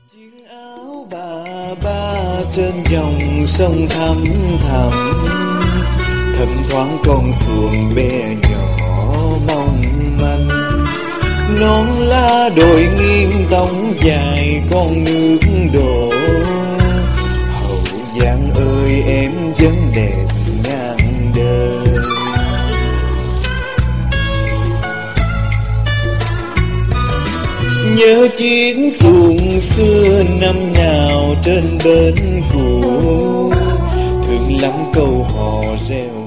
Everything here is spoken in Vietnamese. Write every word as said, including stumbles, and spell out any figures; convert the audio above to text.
Chiếc áo bà ba trên dòng sông thăm thẳm, thỉnh thoảng con xuồng bé nhỏ mong manh. Nón lá đồi nghiêng tông dài con nước đổ. Hậu Giang ơi em vẫn đẹp ngang đời. Nhớ chiếc xuồng xưa năm nào trên bến cũ, thương lắm câu hò reo